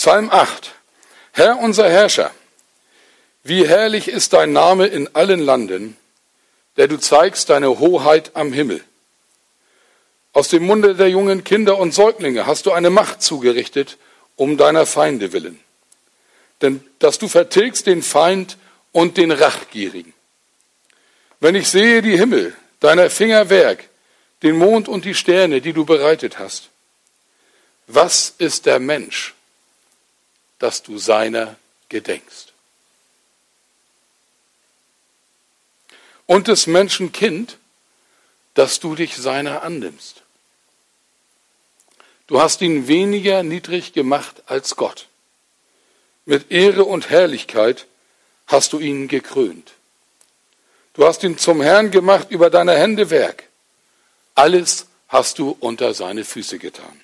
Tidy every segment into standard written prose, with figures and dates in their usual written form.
Psalm 8. Herr unser Herrscher, wie herrlich ist dein Name in allen Landen, der du zeigst deine Hoheit am Himmel. Aus dem Munde der jungen Kinder und Säuglinge hast du eine Macht zugerichtet, um deiner Feinde willen. Denn dass du vertilgst den Feind und den Rachgierigen. Wenn ich sehe die Himmel, deiner Finger Werk, den Mond und die Sterne, die du bereitet hast. Was ist der Mensch, dass du seiner gedenkst? Und des Menschen Kind, dass du dich seiner annimmst. Du hast ihn weniger niedrig gemacht als Gott. Mit Ehre und Herrlichkeit hast du ihn gekrönt. Du hast ihn zum Herrn gemacht über deine Hände Werk. Alles hast du unter seine Füße getan.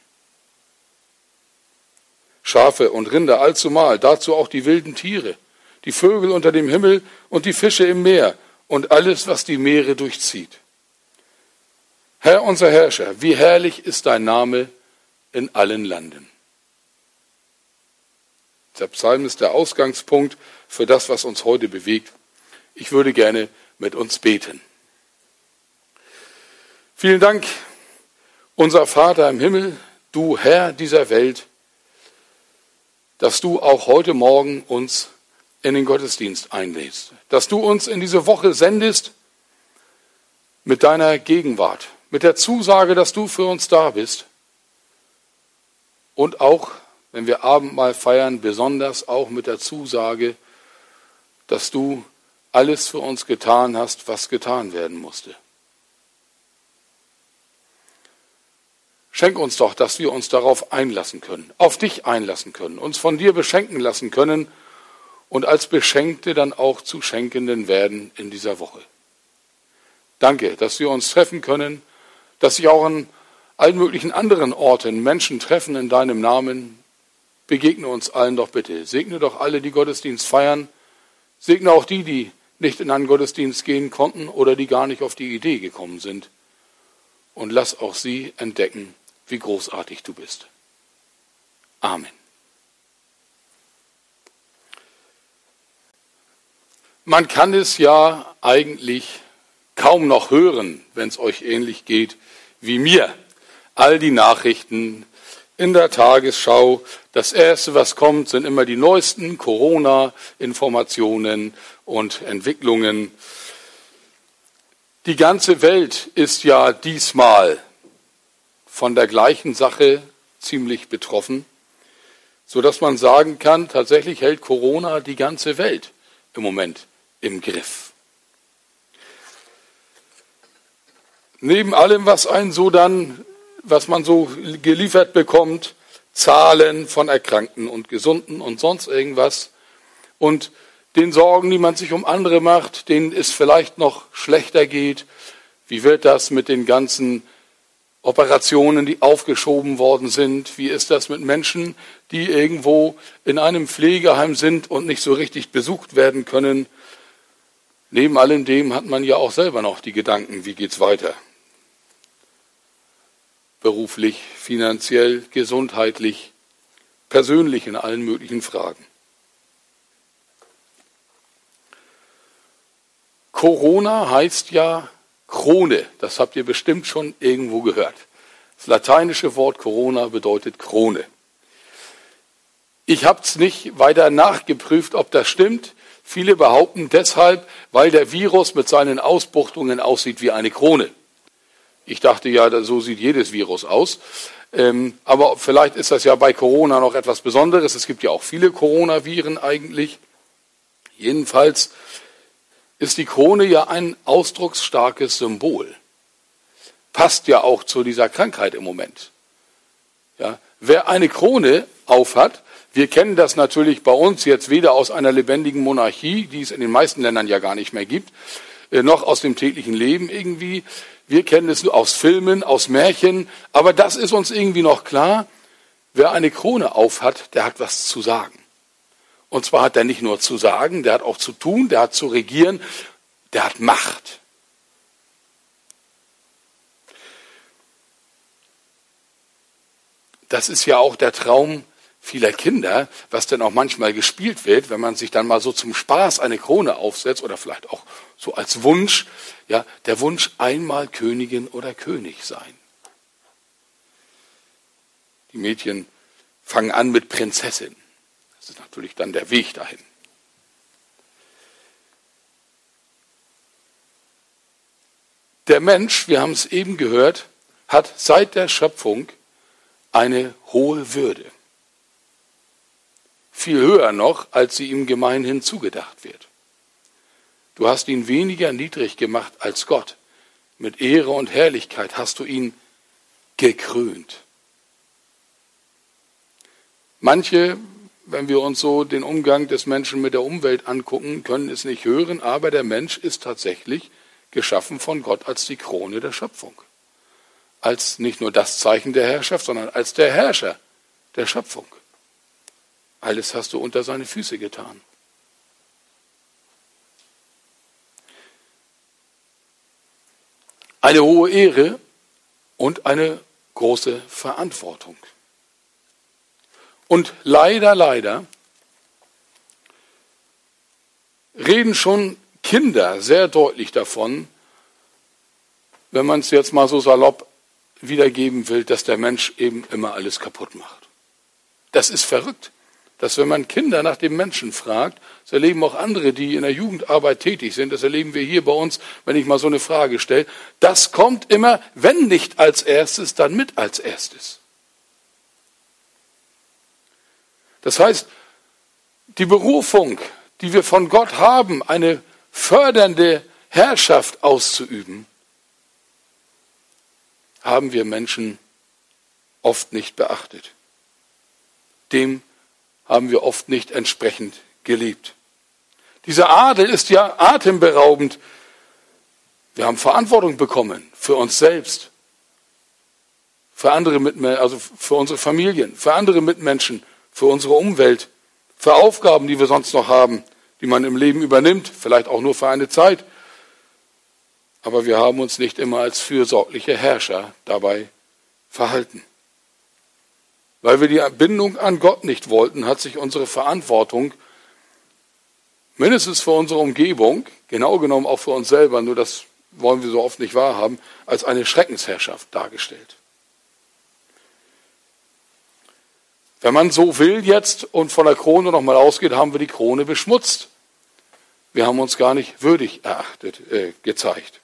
Schafe und Rinder allzumal, dazu auch die wilden Tiere, die Vögel unter dem Himmel und die Fische im Meer und alles, was die Meere durchzieht. Herr unser Herrscher, wie herrlich ist dein Name in allen Landen. Der Psalm ist der Ausgangspunkt für das, was uns heute bewegt. Ich würde gerne mit uns beten. Vielen Dank, unser Vater im Himmel, du Herr dieser Welt, dass du auch heute Morgen uns in den Gottesdienst einlädst, dass du uns in diese Woche sendest mit deiner Gegenwart, mit der Zusage, dass du für uns da bist und auch, wenn wir Abendmahl feiern, besonders auch mit der Zusage, dass du alles für uns getan hast, was getan werden musste. Schenk uns doch, dass wir uns darauf einlassen können, auf dich einlassen können, uns von dir beschenken lassen können und als Beschenkte dann auch zu Schenkenden werden in dieser Woche. Danke, dass wir uns treffen können, dass sich auch an allen möglichen anderen Orten Menschen treffen in deinem Namen. Begegne uns allen doch bitte. Segne doch alle, die Gottesdienst feiern. Segne auch die, die nicht in einen Gottesdienst gehen konnten oder die gar nicht auf die Idee gekommen sind. Und lass auch sie entdecken, wie großartig du bist. Amen. Man kann es ja eigentlich kaum noch hören, wenn es euch ähnlich geht wie mir. All die Nachrichten in der Tagesschau, das Erste, was kommt, sind immer die neuesten Corona-Informationen und Entwicklungen. Die ganze Welt ist ja diesmal von der gleichen Sache ziemlich betroffen, sodass man sagen kann, tatsächlich hält Corona die ganze Welt im Moment im Griff. Neben allem, was man so geliefert bekommt, Zahlen von Erkrankten und Gesunden und sonst irgendwas und den Sorgen, die man sich um andere macht, denen es vielleicht noch schlechter geht. Wie wird das mit den ganzen Operationen, die aufgeschoben worden sind? Wie ist das mit Menschen, die irgendwo in einem Pflegeheim sind und nicht so richtig besucht werden können? Neben allem dem hat man ja auch selber noch die Gedanken, wie geht's weiter? Beruflich, finanziell, gesundheitlich, persönlich in allen möglichen Fragen. Corona heißt ja Krone, das habt ihr bestimmt schon irgendwo gehört. Das lateinische Wort Corona bedeutet Krone. Ich habe es nicht weiter nachgeprüft, ob das stimmt. Viele behaupten deshalb, weil der Virus mit seinen Ausbuchtungen aussieht wie eine Krone. Ich dachte ja, so sieht jedes Virus aus. Aber vielleicht ist das ja bei Corona noch etwas Besonderes. Es gibt ja auch viele Coronaviren eigentlich. Jedenfalls ist die Krone ja ein ausdrucksstarkes Symbol. Passt ja auch zu dieser Krankheit im Moment. Ja, wer eine Krone aufhat, wir kennen das natürlich bei uns jetzt weder aus einer lebendigen Monarchie, die es in den meisten Ländern ja gar nicht mehr gibt, noch aus dem täglichen Leben irgendwie. Wir kennen es nur aus Filmen, aus Märchen, aber das ist uns irgendwie noch klar. Wer eine Krone aufhat, der hat was zu sagen. Und zwar hat er nicht nur zu sagen, der hat auch zu tun, der hat zu regieren, der hat Macht. Das ist ja auch der Traum vieler Kinder, was denn auch manchmal gespielt wird, wenn man sich dann mal so zum Spaß eine Krone aufsetzt oder vielleicht auch so als Wunsch, ja, der Wunsch, einmal Königin oder König sein. Die Mädchen fangen an mit Prinzessin. Das ist natürlich dann der Weg dahin. Der Mensch, wir haben es eben gehört, hat seit der Schöpfung eine hohe Würde. Viel höher noch, als sie ihm gemeinhin zugedacht wird. Du hast ihn weniger niedrig gemacht als Gott. Mit Ehre und Herrlichkeit hast du ihn gekrönt. Manche, wenn wir uns so den Umgang des Menschen mit der Umwelt angucken, können es nicht hören, aber der Mensch ist tatsächlich geschaffen von Gott als die Krone der Schöpfung. Als nicht nur das Zeichen der Herrschaft, sondern als der Herrscher der Schöpfung. Alles hast du unter seine Füße getan. Eine hohe Ehre und eine große Verantwortung. Und leider reden schon Kinder sehr deutlich davon, wenn man es jetzt mal so salopp wiedergeben will, dass der Mensch eben immer alles kaputt macht. Das ist verrückt, dass wenn man Kinder nach dem Menschen fragt, das erleben auch andere, die in der Jugendarbeit tätig sind, das erleben wir hier bei uns, wenn ich mal so eine Frage stelle, das kommt immer, wenn nicht als erstes, dann mit als erstes. Das heißt, die Berufung, die wir von Gott haben, eine fördernde Herrschaft auszuüben, haben wir Menschen oft nicht beachtet. Dem haben wir oft nicht entsprechend gelebt. Dieser Adel ist ja atemberaubend. Wir haben Verantwortung bekommen für uns selbst, für andere Mitmenschen, also für unsere Familien, für andere Mitmenschen, für unsere Umwelt, für Aufgaben, die wir sonst noch haben, die man im Leben übernimmt, vielleicht auch nur für eine Zeit. Aber wir haben uns nicht immer als fürsorgliche Herrscher dabei verhalten. Weil wir die Bindung an Gott nicht wollten, hat sich unsere Verantwortung, mindestens für unsere Umgebung, genau genommen auch für uns selber, nur das wollen wir so oft nicht wahrhaben, als eine Schreckensherrschaft dargestellt. Wenn man so will jetzt und von der Krone nochmal ausgeht, haben wir die Krone beschmutzt. Wir haben uns gar nicht würdig gezeigt.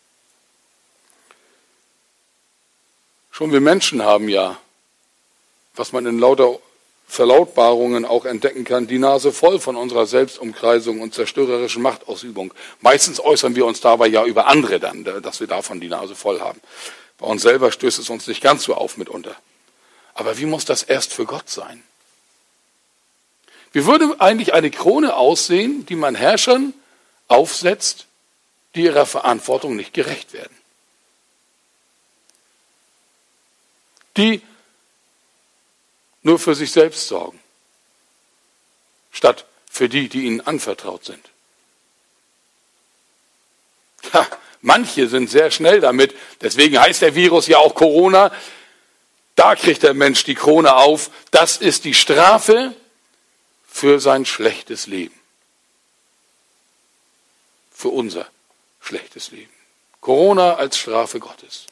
Schon wir Menschen haben ja, was man in lauter Verlautbarungen auch entdecken kann, die Nase voll von unserer Selbstumkreisung und zerstörerischen Machtausübung. Meistens äußern wir uns dabei ja über andere dann, dass wir davon die Nase voll haben. Bei uns selber stößt es uns nicht ganz so auf mitunter. Aber wie muss das erst für Gott sein? Wie würde eigentlich eine Krone aussehen, die man Herrschern aufsetzt, die ihrer Verantwortung nicht gerecht werden? Die nur für sich selbst sorgen, statt für die, die ihnen anvertraut sind. Ja, manche sind sehr schnell damit, deswegen heißt der Virus ja auch Corona. Da kriegt der Mensch die Krone auf. Das ist die Strafe für sein schlechtes Leben. Für unser schlechtes Leben. Corona als Strafe Gottes.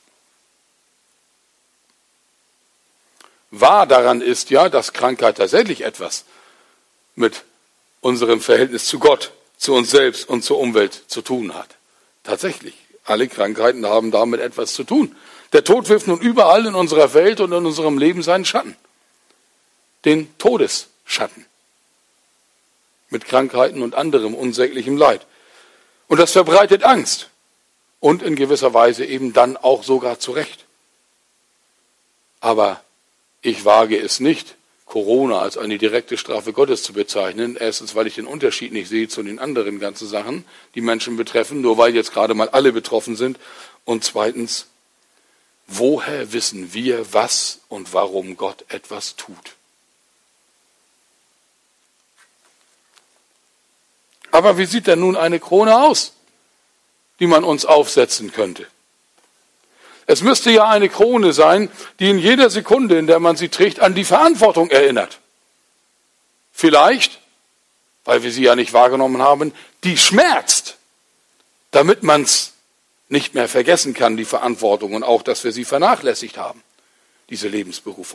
Wahr daran ist ja, dass Krankheit tatsächlich etwas mit unserem Verhältnis zu Gott, zu uns selbst und zur Umwelt zu tun hat. Tatsächlich. Alle Krankheiten haben damit etwas zu tun. Der Tod wirft nun überall in unserer Welt und in unserem Leben seinen Schatten. Den Todesschatten. Mit Krankheiten und anderem unsäglichem Leid. Und das verbreitet Angst. Und in gewisser Weise eben dann auch sogar zu Recht. Aber ich wage es nicht, Corona als eine direkte Strafe Gottes zu bezeichnen. Erstens, weil ich den Unterschied nicht sehe zu den anderen ganzen Sachen, die Menschen betreffen, nur weil jetzt gerade mal alle betroffen sind. Und zweitens, woher wissen wir, was und warum Gott etwas tut? Aber wie sieht denn nun eine Krone aus, die man uns aufsetzen könnte? Es müsste ja eine Krone sein, die in jeder Sekunde, in der man sie trägt, an die Verantwortung erinnert. vielleicht, weil wir sie ja nicht wahrgenommen haben, die schmerzt, damit man es nicht mehr vergessen kann, die Verantwortung und auch, dass wir sie vernachlässigt haben, diese Lebensberufung.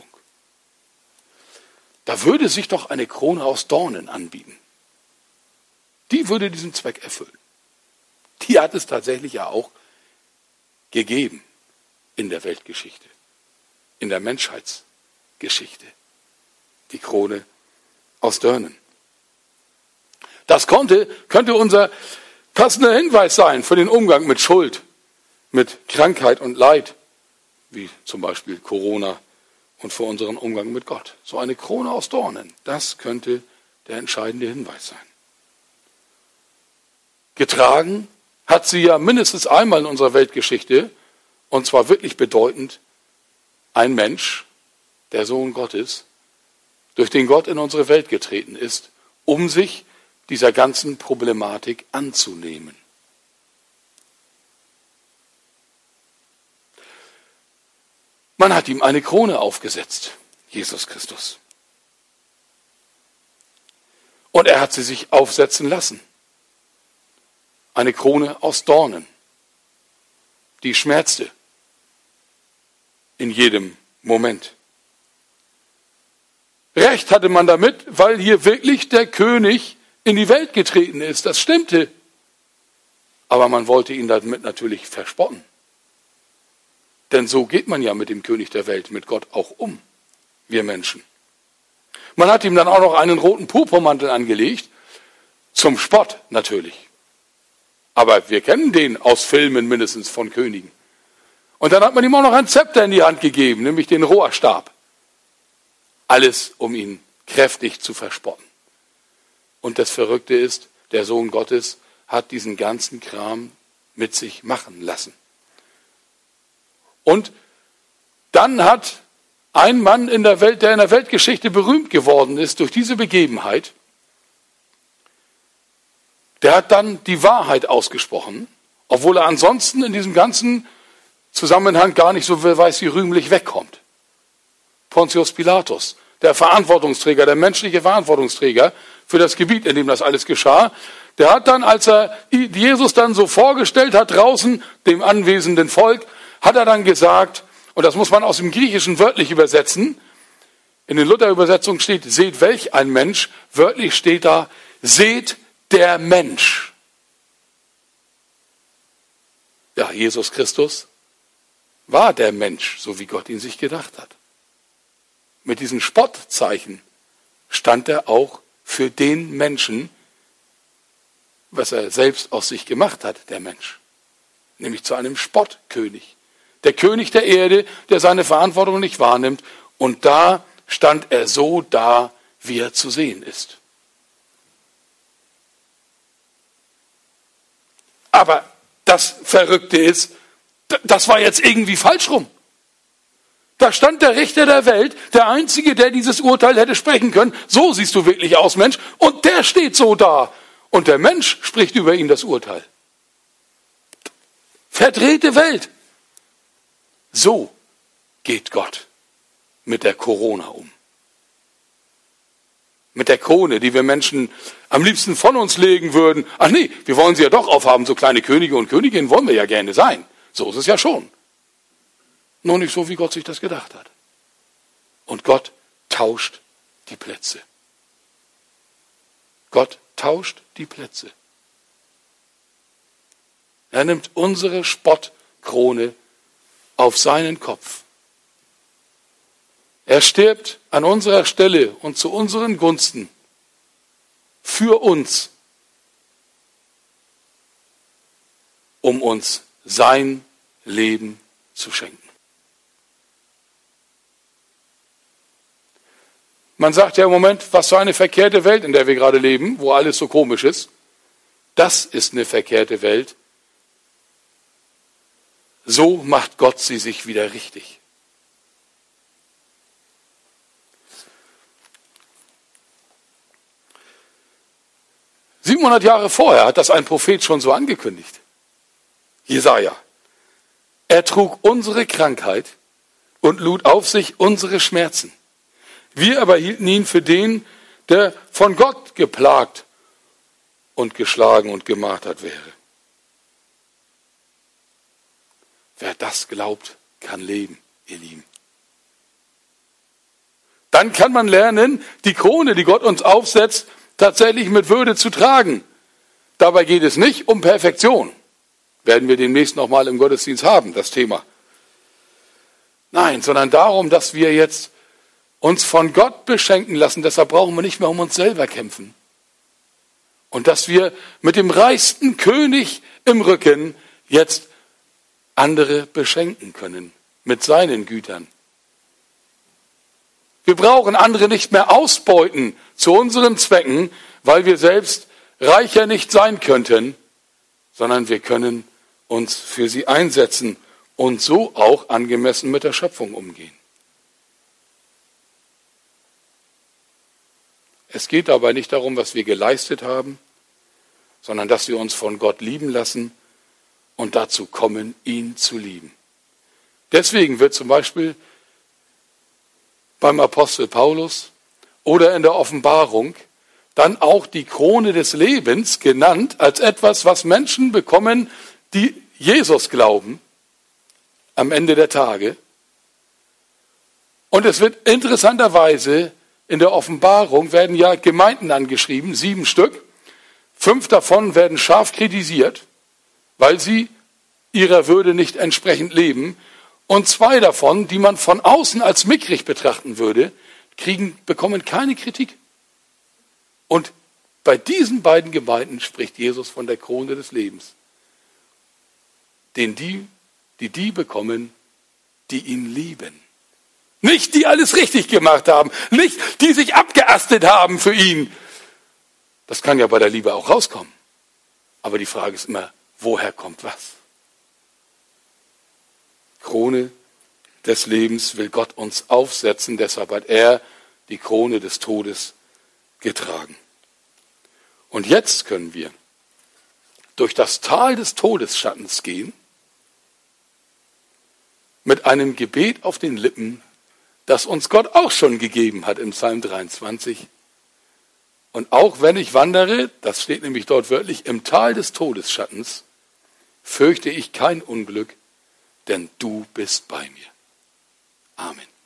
Da würde sich doch eine Krone aus Dornen anbieten. Die würde diesen Zweck erfüllen. Die hat es tatsächlich ja auch gegeben in der Weltgeschichte, in der Menschheitsgeschichte. Die Krone aus Dornen. Das könnte unser passender Hinweis sein für den Umgang mit Schuld, mit Krankheit und Leid, wie zum Beispiel Corona, und für unseren Umgang mit Gott. So eine Krone aus Dornen, das könnte der entscheidende Hinweis sein. Getragen hat sie ja mindestens einmal in unserer Weltgeschichte, und zwar wirklich bedeutend, ein Mensch, der Sohn Gottes, durch den Gott in unsere Welt getreten ist, um sich dieser ganzen Problematik anzunehmen. Man hat ihm eine Krone aufgesetzt, Jesus Christus. Und er hat sie sich aufsetzen lassen. Eine Krone aus Dornen, die schmerzte in jedem Moment. Recht hatte man damit, weil hier wirklich der König in die Welt getreten ist. Das stimmte. Aber man wollte ihn damit natürlich verspotten. Denn so geht man ja mit dem König der Welt, mit Gott auch um, wir Menschen. Man hat ihm dann auch noch einen roten Purpurmantel angelegt, zum Spott natürlich. Aber wir kennen den aus Filmen mindestens von Königen. Und dann hat man ihm auch noch ein Zepter in die Hand gegeben, nämlich den Rohrstab. Alles, um ihn kräftig zu verspotten. Und das Verrückte ist, der Sohn Gottes hat diesen ganzen Kram mit sich machen lassen. Und dann hat ein Mann in der Welt, der in der Weltgeschichte berühmt geworden ist durch diese Begebenheit, der hat dann die Wahrheit ausgesprochen, obwohl er ansonsten in diesem ganzen Zusammenhang gar nicht so weiß, wie rühmlich wegkommt. Pontius Pilatus, der Verantwortungsträger, der menschliche Verantwortungsträger für das Gebiet, in dem das alles geschah, der hat dann, als er Jesus dann so vorgestellt hat draußen, dem anwesenden Volk, hat er dann gesagt, und das muss man aus dem Griechischen wörtlich übersetzen, in den Luther-Übersetzungen steht, seht welch ein Mensch, wörtlich steht da, seht der Mensch. Ja, Jesus Christus war der Mensch, so wie Gott ihn sich gedacht hat. Mit diesen Spottzeichen stand er auch für den Menschen, was er selbst aus sich gemacht hat, der Mensch. Nämlich zu einem Spottkönig. Der König der Erde, der seine Verantwortung nicht wahrnimmt. Und da stand er so da, wie er zu sehen ist. Aber das Verrückte ist, das war jetzt irgendwie falsch rum. Da stand der Richter der Welt, der Einzige, der dieses Urteil hätte sprechen können. So siehst du wirklich aus, Mensch. Und der steht so da. Und der Mensch spricht über ihn das Urteil. Verdrehte Welt. So geht Gott mit der Corona um. Mit der Krone, die wir Menschen am liebsten von uns legen würden. Ach nee, wir wollen sie ja doch aufhaben, so kleine Könige und Königinnen wollen wir ja gerne sein. So ist es ja schon. Nur nicht so, wie Gott sich das gedacht hat. Und Gott tauscht die Plätze. Gott tauscht die Plätze. Er nimmt unsere Spottkrone auf seinen Kopf. Er stirbt an unserer Stelle und zu unseren Gunsten für uns, um uns sein Leben zu schenken. Man sagt ja im Moment, was für eine verkehrte Welt, in der wir gerade leben, wo alles so komisch ist. Das ist eine verkehrte Welt. So macht Gott sie sich wieder richtig. Jahre vorher hat das ein Prophet schon so angekündigt. Jesaja. Er trug unsere Krankheit und lud auf sich unsere Schmerzen. Wir aber hielten ihn für den, der von Gott geplagt und geschlagen und gemartert wäre. Wer das glaubt, kann leben, ihr Lieben. Dann kann man lernen, die Krone, die Gott uns aufsetzt, tatsächlich mit Würde zu tragen. Dabei geht es nicht um Perfektion. Werden wir demnächst nochmal im Gottesdienst haben, das Thema. Nein, sondern darum, dass wir jetzt uns von Gott beschenken lassen. Deshalb brauchen wir nicht mehr um uns selber kämpfen. Und dass wir mit dem reichsten König im Rücken jetzt andere beschenken können mit seinen Gütern. Wir brauchen andere nicht mehr ausbeuten zu unseren Zwecken, weil wir selbst reicher nicht sein könnten, sondern wir können uns für sie einsetzen und so auch angemessen mit der Schöpfung umgehen. Es geht dabei nicht darum, was wir geleistet haben, sondern dass wir uns von Gott lieben lassen und dazu kommen, ihn zu lieben. Deswegen wird zum Beispiel beim Apostel Paulus oder in der Offenbarung dann auch die Krone des Lebens genannt als etwas, was Menschen bekommen, die Jesus glauben, am Ende der Tage. Und es wird interessanterweise in der Offenbarung werden ja Gemeinden angeschrieben, 7 Stück. 5 davon werden scharf kritisiert, weil sie ihrer Würde nicht entsprechend leben. Und 2 davon, die man von außen als mickrig betrachten würde, bekommen keine Kritik. Und bei diesen beiden Gemeinden spricht Jesus von der Krone des Lebens. Den die bekommen, die ihn lieben. Nicht die alles richtig gemacht haben, nicht die sich abgeastet haben für ihn. Das kann ja bei der Liebe auch rauskommen. Aber die Frage ist immer, woher kommt was? Krone des Lebens will Gott uns aufsetzen, deshalb hat er die Krone des Todes getragen. Und jetzt können wir durch das Tal des Todesschattens gehen, mit einem Gebet auf den Lippen, das uns Gott auch schon gegeben hat im Psalm 23. Und auch wenn ich wandere, das steht nämlich dort wörtlich, im Tal des Todesschattens, fürchte ich kein Unglück, denn du bist bei mir. Amen.